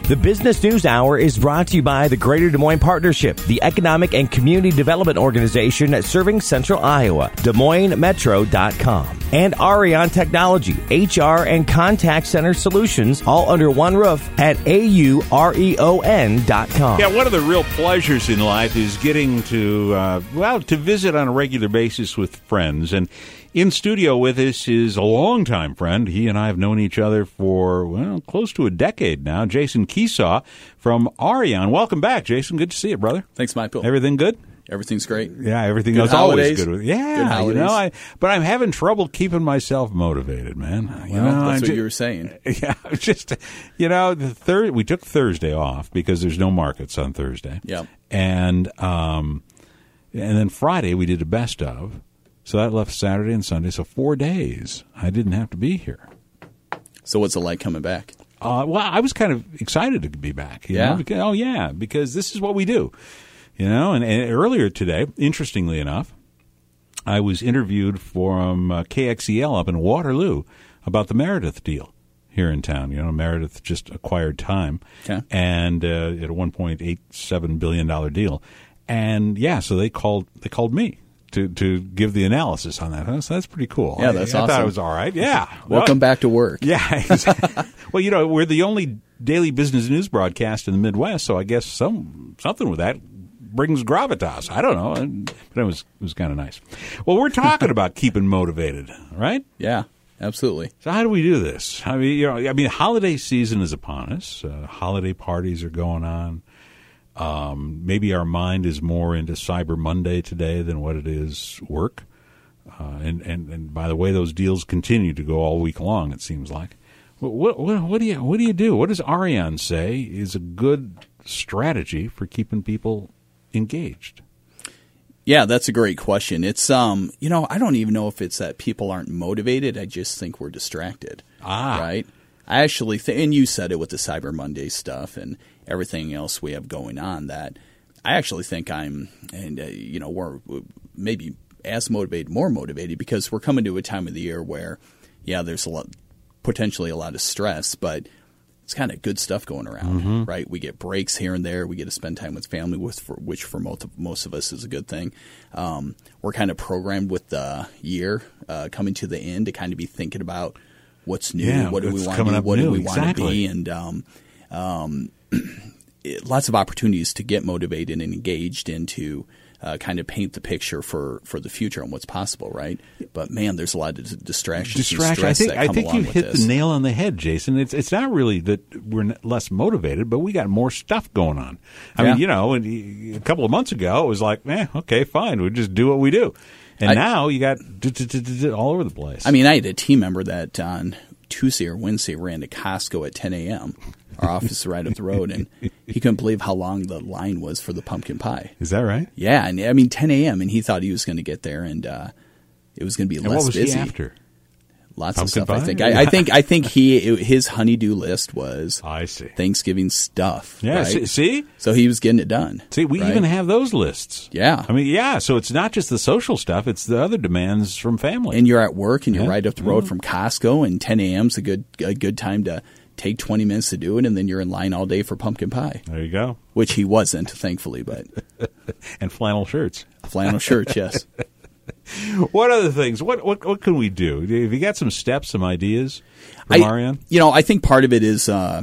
The Business News Hour is brought to you by the Greater Des Moines Partnership, the economic and community development organization serving Central Iowa, DesMoinesMetro.com, and Arion Technology, HR and contact center solutions, all under one roof at AUREON.com. Yeah, one of the real pleasures in life is getting to, to visit on a regular basis with friends. And in studio with us is a longtime friend. He and I have known each other for, close to a decade now. Jason Keesaw from Arion. Welcome back, Jason. Good to see you, brother. Thanks, Michael. Everything good? Everything's great. Yeah, everything good is holidays. Always good. Yeah, good holidays. But I'm having trouble keeping myself motivated, man. That's what you were saying. Yeah, just, we took Thursday off because there's no markets on Thursday. Yeah. And then Friday we did a best of. So that left Saturday and Sunday. So 4 days I didn't have to be here. So what's it like coming back? I was kind of excited to be back. Because this is what we do. And earlier today, interestingly enough, I was interviewed from KXEL up in Waterloo about the Meredith deal here in town. Meredith just acquired Time, and at a $1.87 billion deal. And so they called me to give the analysis on that. So that's pretty cool. Yeah, that's awesome. I thought it was all right. Yeah. Welcome back to work. Yeah. Well, we're the only daily business news broadcast in the Midwest, so I guess something with that brings gravitas. I don't know, but it was kind of nice. Well, we're talking about keeping motivated, right? Yeah, absolutely. So how do we do this? Holiday season is upon us. Holiday parties are going on. Maybe our mind is more into Cyber Monday today than what it is work. And by the way, those deals continue to go all week long, it seems like. What do you do? What does Arion say is a good strategy for keeping people engaged? Yeah, that's a great question. It's I don't even know if it's that people aren't motivated. I just think we're distracted. Right? I actually think, and you said it with the Cyber Monday stuff and everything else we have going on, that I actually think we're maybe as motivated, more motivated, because we're coming to a time of the year where, there's potentially a lot of stress, but it's kind of good stuff going around, right? We get breaks here and there. We get to spend time with family, which for most of us is a good thing. We're kind of programmed with the year coming to the end to kind of be thinking about what's new, what do we want to do, what do we want to be, and lots of opportunities to get motivated and engaged and to kind of paint the picture for the future and what's possible, right? But man, there's a lot of distractions. And stress I think you hit the nail on the head, Jason. It's not really that we're less motivated, but we got more stuff going on. I mean, a couple of months ago it was like, okay, fine, we'll just do what we do. And now you got all over the place. I mean, I had a team member that on Tuesday or Wednesday ran to Costco at 10 a.m. Our office is right up the road, and he couldn't believe how long the line was for the pumpkin pie. Is that right? Yeah, and 10 a.m., and he thought he was going to get there, and it was going to be less busy. What was he after? Lots pumpkin of stuff, pie? I think his honey-do list was Thanksgiving stuff. Yeah, right? See? So he was getting it done. See, we even have those lists. Yeah. So it's not just the social stuff, it's the other demands from family. And you're at work, and you're right up the road from Costco, and 10 a.m. is a good time to take 20 minutes to do it, and then you're in line all day for pumpkin pie. There you go. Which he wasn't, thankfully, but and flannel shirts. Flannel shirts, yes. What other things? What can we do? Have you got some steps, some ideas from Arion? I think part of it is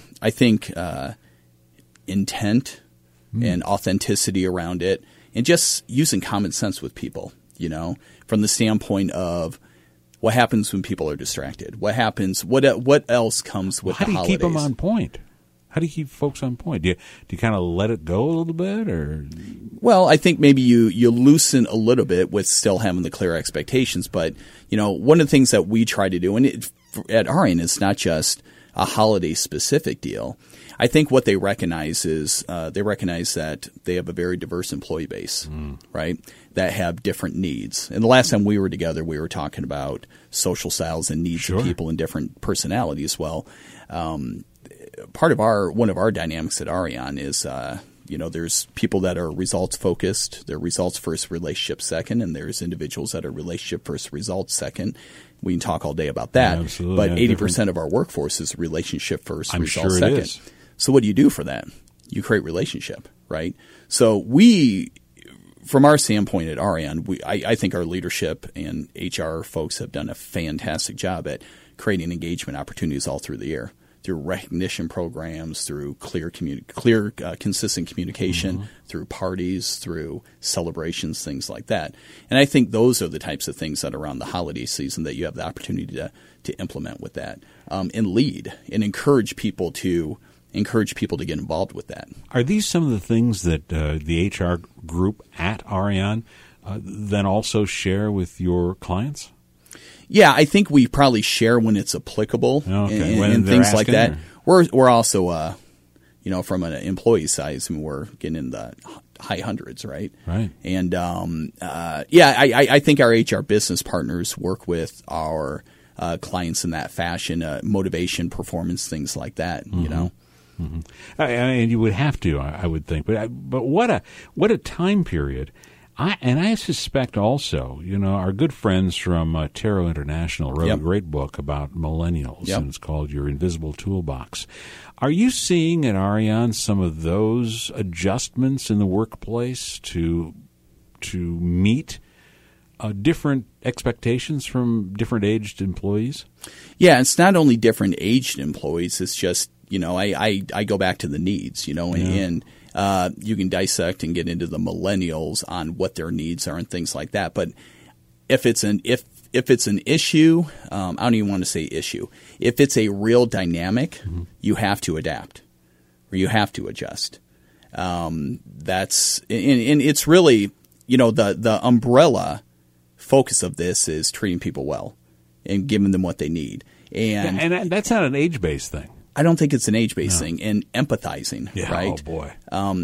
intent and authenticity around it, and just using common sense with people. From the standpoint of what happens when people are distracted. What happens? What else comes with the holidays? How do you keep them on point? How do you keep folks on point? Do you kind of let it go a little bit, or? Well, I think maybe you loosen a little bit with still having the clear expectations. But one of the things that we try to do, and at Arion, it's not just a holiday specific deal. I think what they recognize is they recognize that they have a very diverse employee base, right? That have different needs. And the last time we were together, we were talking about social styles and needs of people and different personalities. Well, part of one of our dynamics at Arion is, there's people that are results focused. They're results first, relationship second, and there's individuals that are relationship first, results second. We can talk all day about that. Yeah, absolutely. But 80% of our workforce is relationship first, results second. So what do you do for that? You create relationship, right? So from our standpoint at Arion, I think our leadership and HR folks have done a fantastic job at creating engagement opportunities all through the year, through recognition programs, through clear, consistent communication, through parties, through celebrations, things like that. And I think those are the types of things that around the holiday season that you have the opportunity to implement with that, and lead and encourage people to get involved with that. Are these some of the things that the HR group at Arion then also share with your clients? Yeah, I think we probably share when it's applicable and things like that. We're also, from an employee size, we're getting in the high hundreds, right? Right. And I think our HR business partners work with our clients in that fashion, motivation, performance, things like that. You know. Mm-hmm. And you would have to, I would think. But what a time period. I suspect also, our good friends from Tarot International wrote a great book about millennials, and it's called Your Invisible Toolbox. Are you seeing at Arion some of those adjustments in the workplace to meet different expectations from different aged employees? Yeah, it's not only different aged employees. It's just, I go back to the needs, and you can dissect and get into the millennials on what their needs are and things like that. But if it's an issue, I don't even want to say issue. If it's a real dynamic, you have to adapt or you have to adjust. And it's really, the umbrella focus of this is treating people well and giving them what they need. And that's not an age-based thing. I don't think it's an age-based thing, and empathizing, right? Oh, boy.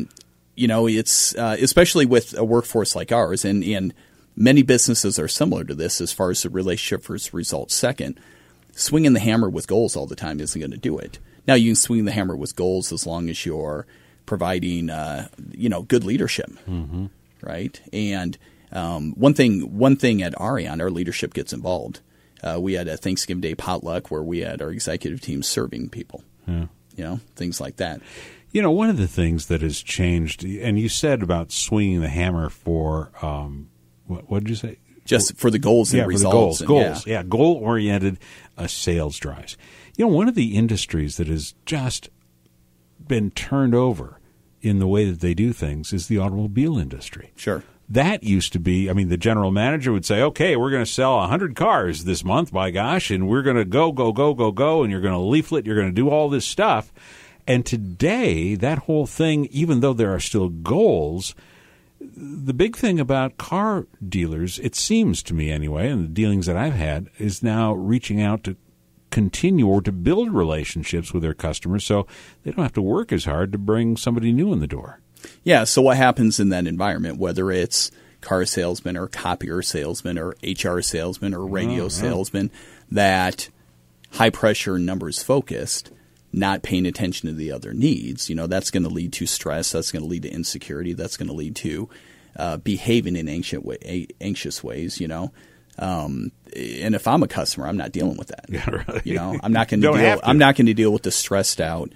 It's especially with a workforce like ours, and many businesses are similar to this as far as the relationship first, results second. Swinging the hammer with goals all the time isn't going to do it. Now, you can swing the hammer with goals as long as you're providing, good leadership, right? And one thing at Arion, our leadership gets involved. We had a Thanksgiving Day potluck where we had our executive team serving people, things like that. One of the things that has changed, and you said about swinging the hammer for, what did you say? Just for the goals and results. For the goals. Yeah, goal-oriented sales drives. One of the industries that has just been turned over in the way that they do things is the automobile industry. Sure. That used to be, the general manager would say, okay, we're going to sell 100 cars this month, by gosh, and we're going to go, and you're going to leaflet, you're going to do all this stuff. And today, that whole thing, even though there are still goals, the big thing about car dealers, it seems to me anyway, and the dealings that I've had, is now reaching out to continue or to build relationships with their customers so they don't have to work as hard to bring somebody new in the door. Yeah, so what happens in that environment, whether it's car salesman or copier salesman or HR salesman or radio salesman, that high-pressure, numbers-focused, not paying attention to the other needs, that's going to lead to stress, that's going to lead to insecurity, that's going to lead to behaving in anxious ways, and if I'm a customer, I'm not dealing with that. Yeah, right. I'm not going to deal with the stressed out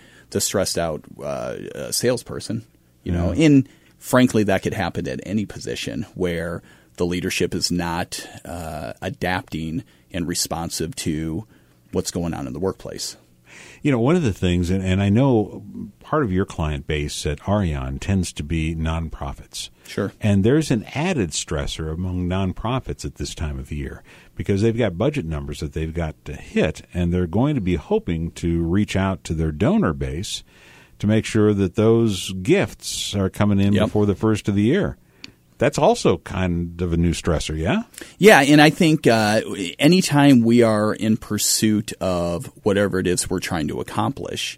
salesperson. And frankly, that could happen at any position where the leadership is not adapting and responsive to what's going on in the workplace. One of the things, and I know part of your client base at Arion tends to be nonprofits. Sure. And there's an added stressor among nonprofits at this time of the year because they've got budget numbers that they've got to hit, and they're going to be hoping to reach out to their donor base to make sure that those gifts are coming in before the first of the year. That's also kind of a new stressor, yeah? Yeah, and I think anytime we are in pursuit of whatever it is we're trying to accomplish,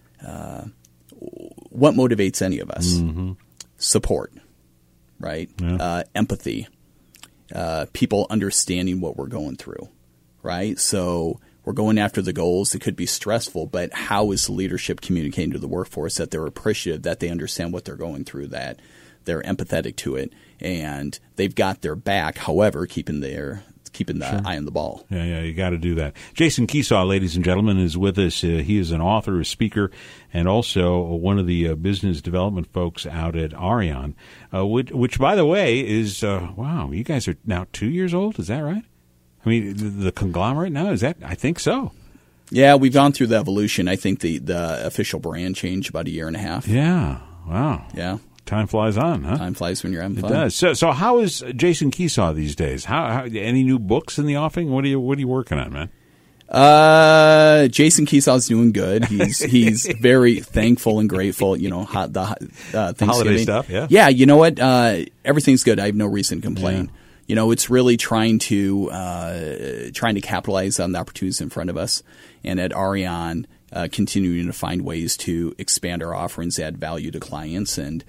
what motivates any of us? Support, right? Yeah. Empathy, people understanding what we're going through, right? So we're going after the goals. It could be stressful, but how is the leadership communicating to the workforce that they're appreciative, that they understand what they're going through, that they're empathetic to it, and they've got their back, however, keeping their keeping the eye on the ball. Yeah, you got to do that. Jason Keesaw, ladies and gentlemen, is with us. He is an author, a speaker, and also one of the business development folks out at Arion, which, by the way, is, wow, you guys are now 2 years old, is that right? I mean, the conglomerate now, is that? I think so. Yeah, we've gone through the evolution. I think the official brand changed about 1.5 years. Yeah, wow. Yeah. Time flies on, huh? Time flies when you're having fun. It does. So how is Jason Keesaw these days? How any new books in the offing? What are you working on, man? Jason Keesaw's doing good. He's very thankful and grateful. Thanksgiving holiday stuff. Yeah. Yeah. You know what? Everything's good. I have no reason to complain. Yeah. It's really trying to capitalize on the opportunities in front of us, and at Arion, continuing to find ways to expand our offerings, add value to clients, and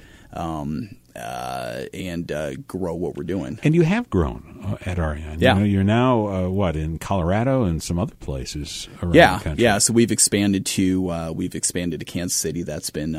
grow what we're doing. And you have grown at Arion. Yeah. You're now, in Colorado and some other places around the country. Yeah. So we've expanded to Kansas City. That's been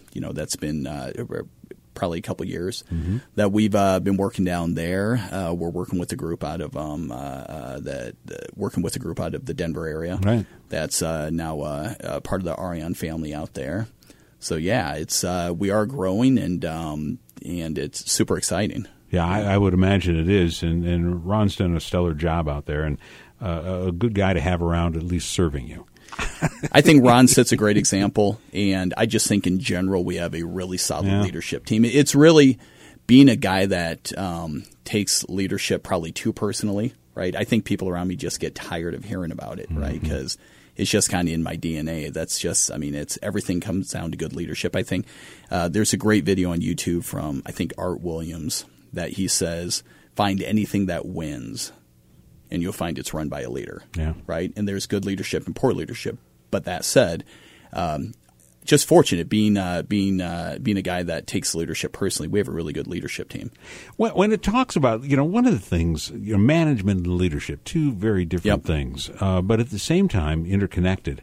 probably a couple years that we've been working down there. We're working with a group out of the Denver area. Right. That's now part of the Arion family out there. So yeah, it's we are growing and it's super exciting. Yeah, I would imagine it is. And Ron's done a stellar job out there, and a good guy to have around, at least serving you. I think Ron sets a great example, and I just think in general we have a really solid leadership team. It's really being a guy that takes leadership probably too personally, right? I think people around me just get tired of hearing about it, right? Because it's just kind of in my DNA. That's just, it's everything comes down to good leadership. I think there's a great video on YouTube from, I think, Art Williams that he says, find anything that wins, and you'll find it's run by a leader, right? And there's good leadership and poor leadership. But that said, just fortunate being a guy that takes leadership personally. We have a really good leadership team. When it talks about, one of the things, management and leadership, two very different things, but at the same time interconnected.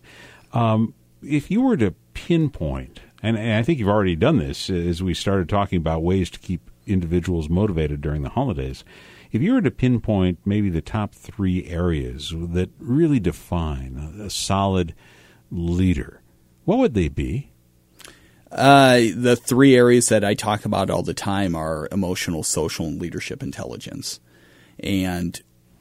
If you were to pinpoint, and I think you've already done this as we started talking about ways to keep individuals motivated during the holidays, if you were to pinpoint maybe the top 3 areas that really define a solid leader, what would they be? The 3 areas that I talk about all the time are emotional, social, and leadership intelligence. And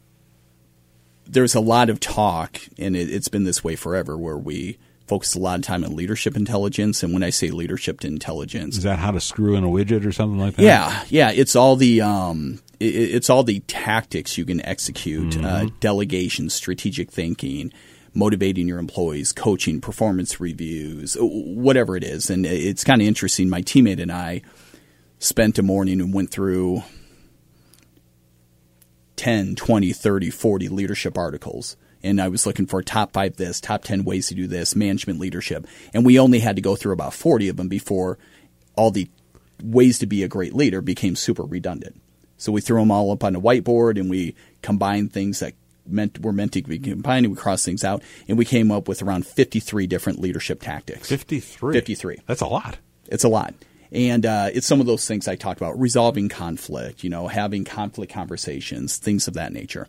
there's a lot of talk, and it's been this way forever, where we focus a lot of time on leadership intelligence. And when I say leadership intelligence, is that how to screw in a widget or something like that? Yeah. It's all the it's all the tactics you can execute: delegation, strategic thinking, motivating your employees, coaching, performance reviews, whatever it is. And it's kind of interesting. My teammate and I spent a morning and went through 10, 20, 30, 40 leadership articles. And I was looking for top 5 this, top 10 ways to do this, management leadership. And we only had to go through about 40 of them before all the ways to be a great leader became super redundant. So we threw them all up on a whiteboard, and we combined things that were meant to be combined, and we crossed things out, and we came up with around 53 different leadership tactics. 53? That's a lot. It's a lot. And it's some of those things I talked about: resolving conflict, having conflict conversations, things of that nature.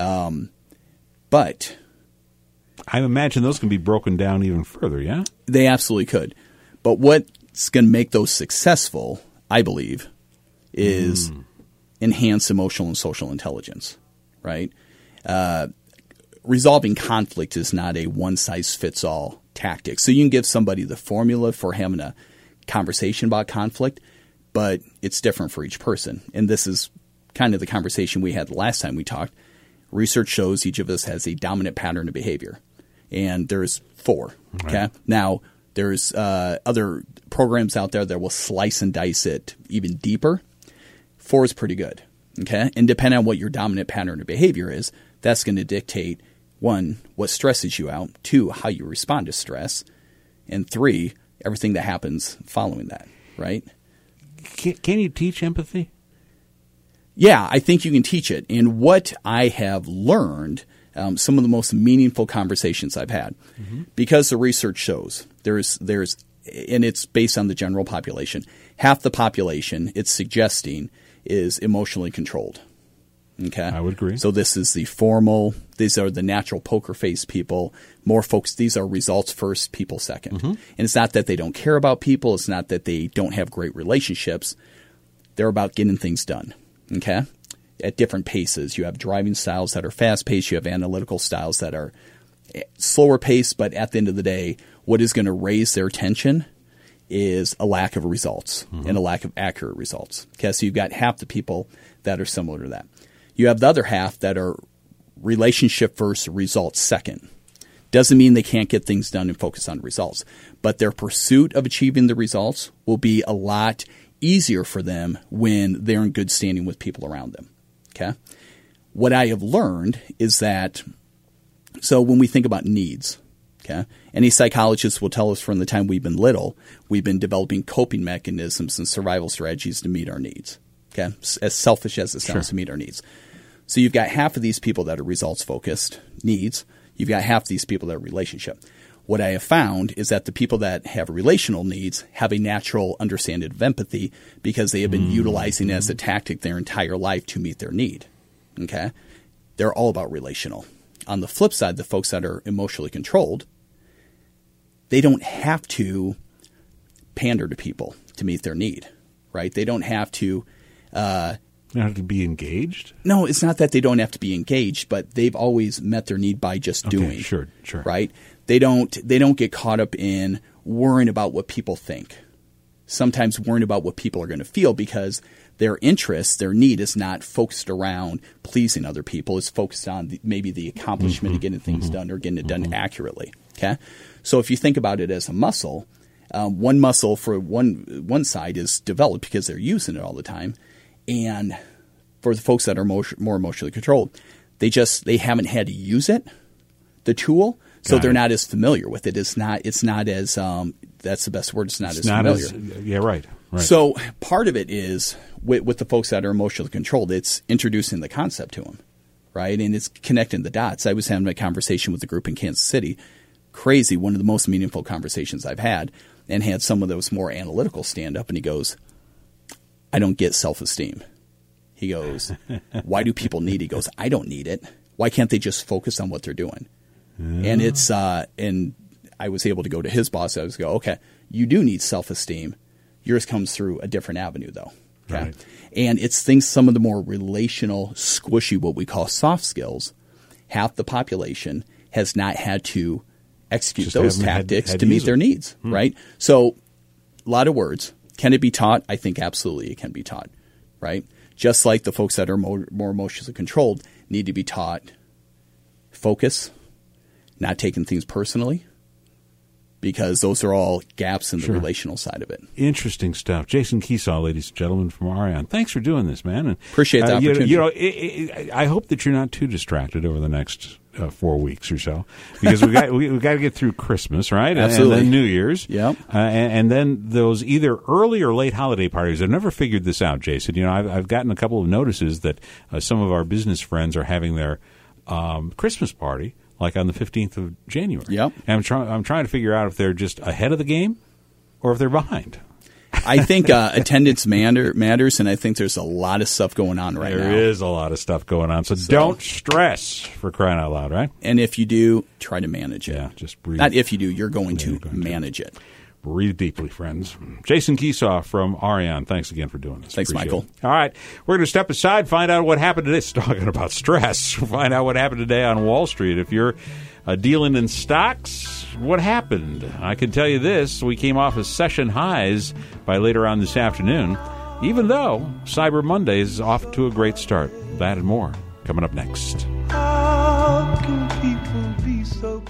But I imagine those can be broken down even further, yeah? They absolutely could. But what's going to make those successful, I believe, is enhanced emotional and social intelligence, right? Resolving conflict is not a one-size-fits-all tactic. So you can give somebody the formula for having a conversation about conflict, but it's different for each person. And this is kind of the conversation we had the last time we talked. Research shows each of us has a dominant pattern of behavior, and there's 4. Okay, right. Now there's other programs out there that will slice and dice it even deeper. 4 is pretty good. Okay, and depending on what your dominant pattern of behavior is, that's going to dictate 1, what stresses you out; 2, how you respond to stress; and 3, everything that happens following that. Right? Can you teach empathy? Yeah, I think you can teach it. And what I have learned, some of the most meaningful conversations I've had, because the research shows there's, and it's based on the general population, half the population it's suggesting is emotionally controlled. Okay, I would agree. So this is the formal. These are the natural poker face people. More folks. These are results first, people second. And it's not that they don't care about people. It's not that they don't have great relationships. They're about getting things done. Okay, at different paces. You have driving styles that are fast paced. You have analytical styles that are slower paced. But at the end of the day, what is going to raise their attention is a lack of results and a lack of accurate results. Okay, so you've got half the people that are similar to that. You have the other half that are relationship first, results second. Doesn't mean they can't get things done and focus on results, but their pursuit of achieving the results will be a lot easier for them when they're in good standing with people around them. Okay, what I have learned is that, so when we think about needs, okay, any psychologist will tell us from the time we've been little, we've been developing coping mechanisms and survival strategies to meet our needs. Okay, as selfish as it sounds, to meet our needs. So you've got half of these people that are results-focused, needs. You've got half of these people that are relationship. What I have found is that the people that have relational needs have a natural understanding of empathy because they have been utilizing it as a tactic their entire life to meet their need. Okay, they're all about relational. On the flip side, the folks that are emotionally controlled, they don't have to pander to people to meet their need, right? They don't have to They don't have to be engaged? No, it's not that they don't have to be engaged, but they've always met their need by just doing. Sure. Right? They don't get caught up in worrying about what people think. Sometimes worrying about what people are going to feel because their interest, their need is not focused around pleasing other people. It's focused on maybe the accomplishment of getting things done or getting it done accurately. Okay? So if you think about it as a muscle, one muscle for one side is developed because they're using it all the time. And for the folks that are more emotionally controlled, they haven't had to use it, the tool, so they're not as familiar with it. It's not as that's the best word. It's not as familiar. Yeah, right. So part of it is with the folks that are emotionally controlled, it's introducing the concept to them, right? And it's connecting the dots. I was having a conversation with a group in Kansas City, crazy, one of the most meaningful conversations I've had, and had someone that was more analytical stand up, and he goes, I don't get self-esteem. He goes, why do people need it? He goes, I don't need it. Why can't they just focus on what they're doing? And it's and I was able to go to his boss. I was go, okay, you do need self-esteem. Yours comes through a different avenue, though. Okay? Right. And it's some of the more relational, squishy, what we call soft skills. Half the population has not had to execute those tactics to meet their needs, right? So a lot of words. Can it be taught? I think absolutely it can be taught, right? Just like the folks that are more emotionally controlled need to be taught focus, not taking things personally, because those are all gaps in the relational side of it. Interesting stuff. Jason Keesaw, ladies and gentlemen, from Arion. Thanks for doing this, man. And, appreciate the opportunity. I hope that you're not too distracted over the next 4 weeks or so, because we got to get through Christmas, right? Absolutely. And then New Year's. Yep. And then those either early or late holiday parties. I've never figured this out, Jason. I've gotten a couple of notices that some of our business friends are having their Christmas party like on the 15th of January. Yep. And I'm trying to figure out if they're just ahead of the game or if they're behind. I think attendance matters, and I think there's a lot of stuff going on right now. There is a lot of stuff going on, so don't stress, for crying out loud, right? And if you do, try to manage it. Yeah, just breathe. Not if you do, you're going to manage it. Breathe deeply, friends. Jason Keesaw from Arion, thanks again for doing this. Thanks, Michael. All right, we're going to step aside, find out what happened today. Talking about stress, find out what happened today on Wall Street. If you're dealing in stocks, what happened? I can tell you this, we came off of session highs by later on this afternoon, even though Cyber Monday is off to a great start. That and more coming up next. How can people be so